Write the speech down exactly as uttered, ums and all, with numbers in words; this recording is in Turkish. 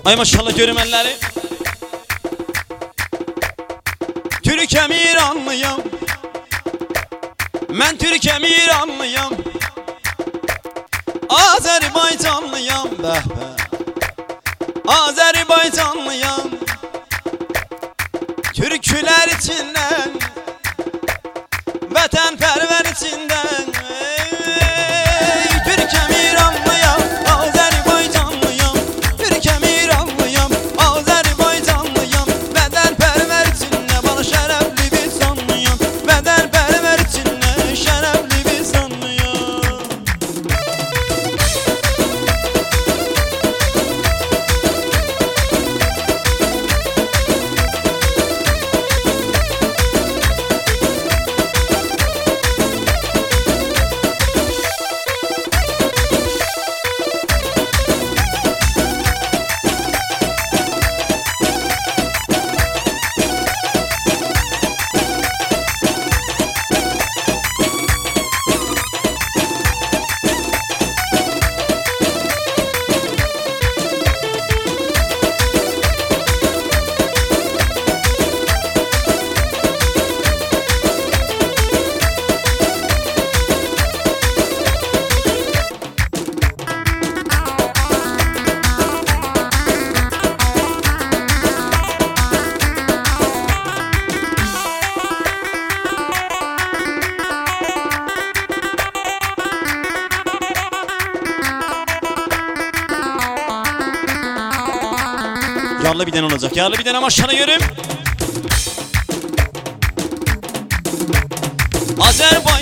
Ay maşallah görüm elleri. Türk'em İranlıyam, mən Türk'em İranlıyam, Azerbaycanlıyam, bəh bəh, Azerbaycanlıyam. Türküler içinden, vətənpərvər içinden, ey, Türk'em İranlıyam, Azerbaycanlıyam, Türk'em İranlıyam, Azerbaycanlıyam. Vətənpərvər içində bana şərəfli bir sanlıyam, vətənpərvər içində şərəfli bir sanlıyam. Yarlı bir den olacak. Yarlı bir den ama aşağıya görüm. Azerbaycan